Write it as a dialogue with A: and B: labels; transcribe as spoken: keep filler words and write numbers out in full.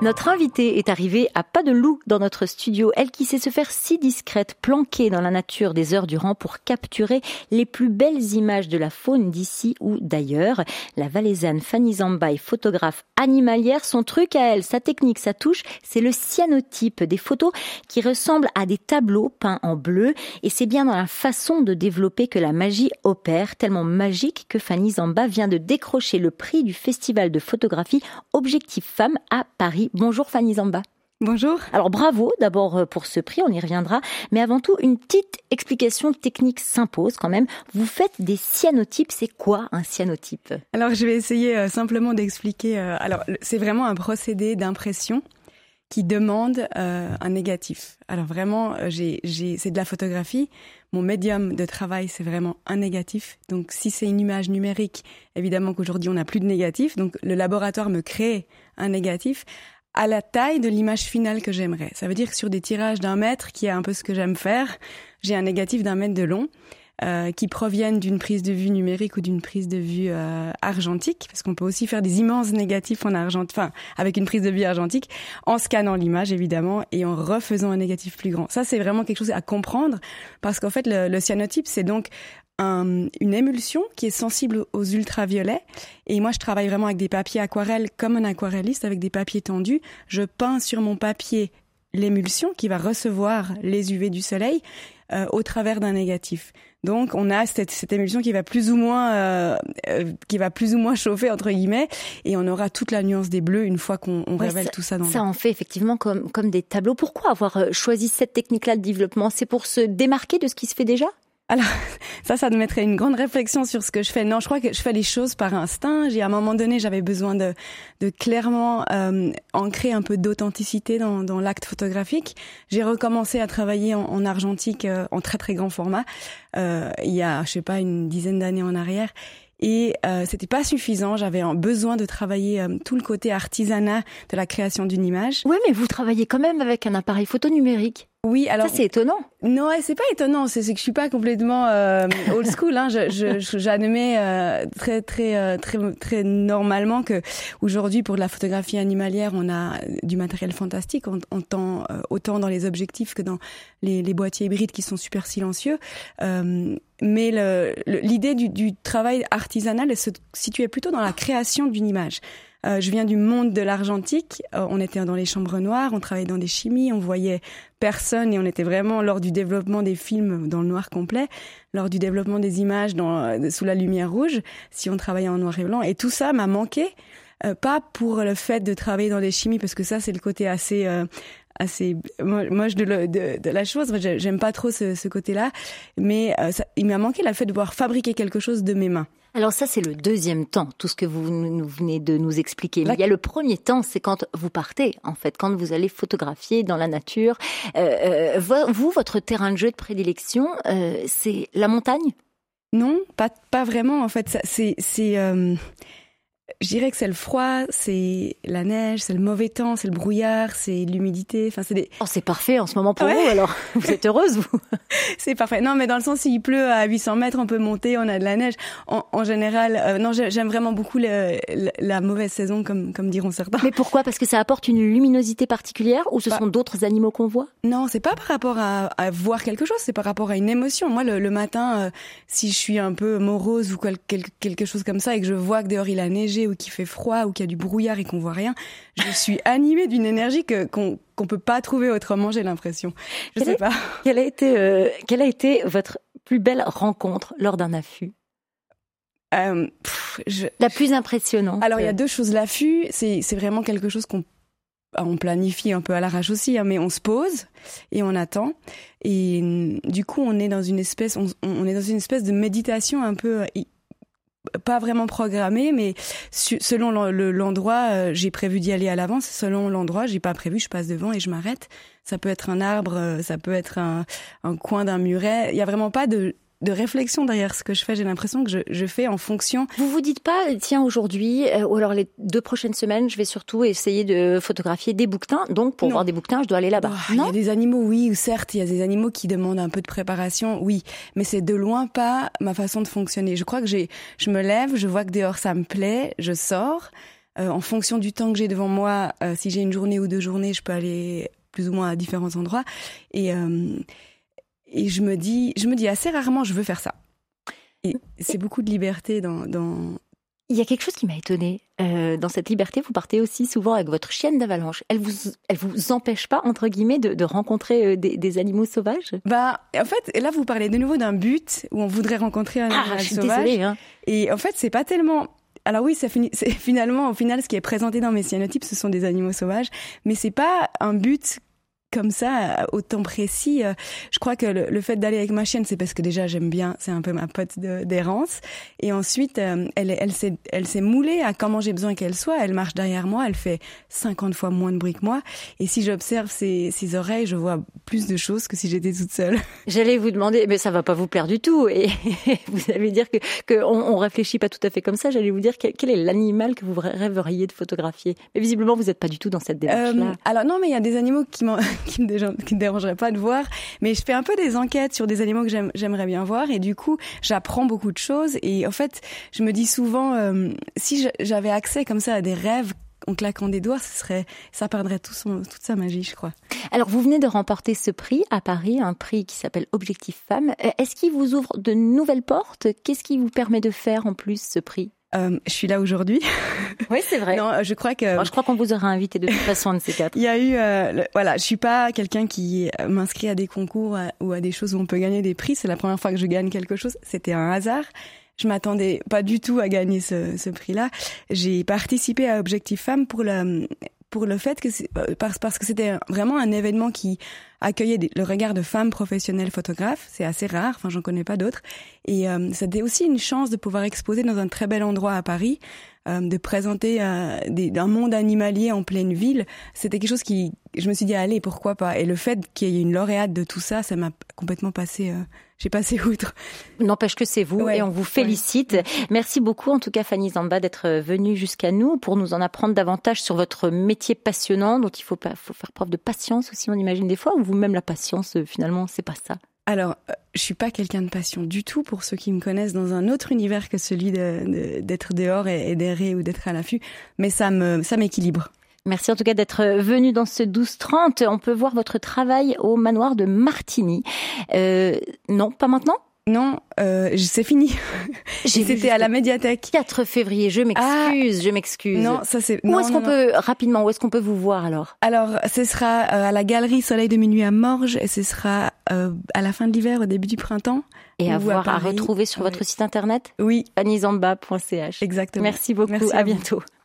A: Notre invitée est arrivée à pas de loup dans notre studio. Elle qui sait se faire si discrète, planquée dans la nature des heures durant pour capturer les plus belles images de la faune d'ici ou d'ailleurs. La Valaisanne Fanny Zamba est photographe animalière. Son truc à elle, sa technique, sa touche, c'est le cyanotype. Des photos qui ressemblent à des tableaux peints en bleu. Et c'est bien dans la façon de développer que la magie opère. Tellement magique que Fanny Zamba vient de décrocher le prix du festival de photographie Objectif Femmes à Paris. Bonjour Fanny Zamba.
B: Bonjour.
A: Alors bravo d'abord pour ce prix, on y reviendra. Mais avant tout, une petite explication technique s'impose quand même. Vous faites des cyanotypes. C'est quoi un cyanotype ?
B: Alors je vais essayer euh, simplement d'expliquer. Euh, alors c'est vraiment un procédé d'impression qui demande euh, un négatif. Alors vraiment, j'ai, j'ai, c'est de la photographie. Mon médium de travail, c'est vraiment un négatif. Donc si c'est une image numérique, évidemment qu'aujourd'hui on n'a plus de négatif. Donc le laboratoire me crée un négatif à la taille de l'image finale que j'aimerais. Ça veut dire que sur des tirages d'un mètre, qui est un peu ce que j'aime faire, j'ai un négatif d'un mètre de long. Euh, qui proviennent d'une prise de vue numérique ou d'une prise de vue euh, argentique, parce qu'on peut aussi faire des immenses négatifs en argent, enfin avec une prise de vue argentique, en scannant l'image évidemment et en refaisant un négatif plus grand. Ça c'est vraiment quelque chose à comprendre, parce qu'en fait le, le cyanotype c'est donc un, une émulsion qui est sensible aux ultraviolets. Et moi je travaille vraiment avec des papiers aquarelles comme un aquarelliste, avec des papiers tendus. Je peins sur mon papier l'émulsion qui va recevoir les U V du soleil euh, au travers d'un négatif. Donc on a cette, cette émulsion qui va plus ou moins euh, euh, qui va plus ou moins chauffer entre guillemets, et on aura toute la nuance des bleus une fois qu'on on ouais, révèle
A: ça,
B: tout ça dans
A: ça
B: le...
A: en fait effectivement comme comme des tableaux. Pourquoi avoir choisi cette technique-là de développement ? C'est pour se démarquer de ce qui se fait déjà ?
B: Alors, ça, ça me mettrait une grande réflexion sur ce que je fais. Non, je crois que je fais les choses par instinct. J'ai, à un moment donné, j'avais besoin de, de clairement euh, ancrer un peu d'authenticité dans, dans l'acte photographique. J'ai recommencé à travailler en, en argentique euh, en très très grand format euh, il y a, je sais pas, une dizaine d'années en arrière. Et euh, c'était pas suffisant, j'avais besoin de travailler euh, tout le côté artisanat de la création d'une image.
A: Oui, mais vous travaillez quand même avec un appareil photo numérique.
B: Oui, alors
A: ça c'est étonnant.
B: Non, c'est pas étonnant, c'est, c'est que je suis pas complètement euh, old school. Hein. Je, je, j'admets euh, très, très, euh, très, très normalement que aujourd'hui pour de la photographie animalière, on a du matériel fantastique, on, on tend, euh, autant dans les objectifs que dans les, les boîtiers hybrides qui sont super silencieux. Euh, mais le, le, l'idée du, du travail artisanal, elle se situait plutôt dans la création d'une image. Euh, je viens du monde de l'argentique. Euh, on était dans les chambres noires, on travaillait dans des chimies, on voyait personne et on était vraiment lors du développement des films dans le noir complet, lors du développement des images dans, euh, sous la lumière rouge, si on travaillait en noir et blanc. Et tout ça m'a manqué, euh, pas pour le fait de travailler dans des chimies, parce que ça c'est le côté assez... Euh, assez moche de, de, de la chose. J'aime pas trop ce, ce côté-là, mais euh, ça, il m'a manqué le fait de pouvoir fabriquer quelque chose de mes mains.
A: Alors ça, c'est le deuxième temps, tout ce que vous nous venez de nous expliquer. Mais il y a le premier temps, c'est quand vous partez, en fait, quand vous allez photographier dans la nature. Euh, euh, vous, votre terrain de jeu de prédilection, euh, c'est la montagne ?
B: Non, pas, pas vraiment. En fait, ça, c'est... c'est euh... Je dirais que c'est le froid, c'est la neige, c'est le mauvais temps, c'est le brouillard, c'est l'humidité. Enfin, c'est des...
A: Oh, c'est parfait en ce moment pour ouais. vous, alors. Vous êtes heureuse, vous?
B: C'est parfait. Non, mais dans le sens, s'il pleut à huit cents mètres, on peut monter, on a de la neige. En, en général, euh, non, j'aime vraiment beaucoup le, le, la mauvaise saison, comme, comme diront certains.
A: Mais pourquoi ? Parce que ça apporte une luminosité particulière, ou ce bah, sont d'autres animaux qu'on voit ?
B: Non, c'est pas par rapport à, à voir quelque chose, c'est par rapport à une émotion. Moi, le, le matin, euh, si je suis un peu morose ou quel, quel, quelque chose comme ça, et que je vois que dehors il a neigé, ou qu'il fait froid, ou qu'il y a du brouillard et qu'on voit rien, je suis animée d'une énergie que, qu'on, qu'on peut pas trouver autrement, j'ai l'impression. Je
A: quelle
B: sais
A: est,
B: pas.
A: Quelle a été, euh, quelle a été votre plus belle rencontre lors d'un affût ?
B: Euh, pff, je...
A: La plus impressionnante.
B: Alors, il y a deux choses. L'affût, c'est, c'est vraiment quelque chose qu'on on planifie un peu à l'arrache aussi, hein, mais on se pose et on attend. Et du coup, on est dans une espèce, on, on est dans une espèce de méditation un peu... pas vraiment programmée, mais su- selon l'endroit, euh, j'ai prévu d'y aller à l'avance. Selon l'endroit, j'ai pas prévu, je passe devant et je m'arrête. Ça peut être un arbre, euh, ça peut être un, un coin d'un muret. Il y a vraiment pas de de réflexion derrière ce que je fais. J'ai l'impression que je, je fais en fonction.
A: Vous vous dites pas, tiens, aujourd'hui, euh, ou alors les deux prochaines semaines, je vais surtout essayer de photographier des bouquetins. Donc, pour non. voir des bouquetins, je dois aller là-bas.
B: Oh, non, il y a des animaux, oui, ou certes, il y a des animaux qui demandent un peu de préparation, oui. Mais c'est de loin pas ma façon de fonctionner. Je crois que j'ai, je me lève, je vois que dehors ça me plaît, je sors. Euh, en fonction du temps que j'ai devant moi, euh, si j'ai une journée ou deux journées, je peux aller plus ou moins à différents endroits. Et, euh, et je me dis, je me dis assez rarement, je veux faire ça. Et c'est beaucoup de liberté dans... dans...
A: Il y a quelque chose qui m'a étonnée. Euh, dans cette liberté, vous partez aussi souvent avec votre chienne d'avalanche. Elle vous, elle vous empêche pas, entre guillemets, de, de rencontrer des, des animaux sauvages?
B: Bah, en fait, là, vous parlez de nouveau d'un but où on voudrait rencontrer un animal
A: ah, je suis
B: sauvage.
A: Désolée, hein.
B: Et en fait, c'est pas tellement... Alors oui, ça finit, c'est finalement, au final, ce qui est présenté dans mes cyanotypes, ce sont des animaux sauvages, mais c'est pas un but comme ça, autant précis. Je crois que le, le fait d'aller avec ma chienne, c'est parce que déjà j'aime bien, c'est un peu ma pote de, d'errance. Et ensuite, elle, elle s'est, elle s'est moulée à comment j'ai besoin qu'elle soit. Elle marche derrière moi, elle fait cinquante fois moins de bruit que moi. Et si j'observe ses, ses oreilles, je vois plus de choses que si j'étais toute seule.
A: J'allais vous demander, mais ça va pas vous plaire du tout. Et vous allez dire que, que on, on réfléchit pas tout à fait comme ça. J'allais vous dire quel, quel est l'animal que vous rêveriez de photographier. Mais visiblement, vous n'êtes pas du tout dans cette démarche-là.
B: Euh, alors non, mais il y a des animaux qui m'en qui me, déja- qui me dérangeraient pas de voir, mais je fais un peu des enquêtes sur des animaux que j'aime, j'aimerais bien voir, et du coup j'apprends beaucoup de choses. Et en fait je me dis souvent euh, si j'avais accès comme ça à des rêves en claquant des doigts, ce serait, ça perdrait tout son, toute sa magie, je crois.
A: Alors vous venez de remporter ce prix à Paris, un prix qui s'appelle Objectif Femme. Est-ce qu'il vous ouvre de nouvelles portes? Qu'est-ce qui vous permet de faire en plus ce prix?
B: Euh, je suis là aujourd'hui.
A: Oui, c'est vrai.
B: Non, je crois que.
A: Alors, je crois qu'on vous aura invité de toute façon, un de ces quatre.
B: Il y a eu, euh, le, voilà, je suis pas quelqu'un qui m'inscrit à des concours à, ou à des choses où on peut gagner des prix. C'est la première fois que je gagne quelque chose. C'était un hasard. Je m'attendais pas du tout à gagner ce, ce prix-là. J'ai participé à Objectif Femme pour le pour le fait que c'est, parce parce que c'était vraiment un événement qui accueillait des, le regard de femmes professionnelles photographes. C'est assez rare, enfin j'en connais pas d'autres. Et euh, c'était aussi une chance de pouvoir exposer dans un très bel endroit à Paris, euh, de présenter euh, des, un monde animalier en pleine ville. C'était quelque chose qui, je me suis dit allez, pourquoi pas. Et le fait qu'il y ait une lauréate de tout ça, ça m'a complètement passé. Euh, j'ai passé outre.
A: N'empêche que c'est vous, ouais, et on vous félicite. Ouais. Merci beaucoup en tout cas Fanny Zamba d'être venue jusqu'à nous pour nous en apprendre davantage sur votre métier passionnant dont il faut, faut faire preuve de patience aussi, on imagine des fois, ou vous-même la patience finalement c'est pas ça?
B: Alors, euh, je suis pas quelqu'un de patient du tout pour ceux qui me connaissent dans un autre univers que celui de, de, d'être dehors et, et d'errer ou d'être à l'affût, mais ça me ça m'équilibre.
A: Merci en tout cas d'être venu dans ce douze trente. On peut voir votre travail au manoir de Martigny. Euh, non, pas maintenant ?
B: Non, euh, c'est fini. C'était à la médiathèque.
A: quatre février, je m'excuse, ah, je m'excuse.
B: Non, ça c'est...
A: Où
B: non,
A: est-ce
B: non,
A: qu'on
B: non.
A: peut, rapidement, où est-ce qu'on peut vous voir alors?
B: Alors, ce sera à la galerie Soleil de Minuit à Morges, et ce sera euh, à la fin de l'hiver, au début du printemps.
A: Et à voir, à, à retrouver sur oui. votre site internet?
B: Oui.
A: fanny zamba point c h.
B: Exactement.
A: Merci beaucoup,
B: Merci
A: à, à
B: bientôt.
A: bientôt.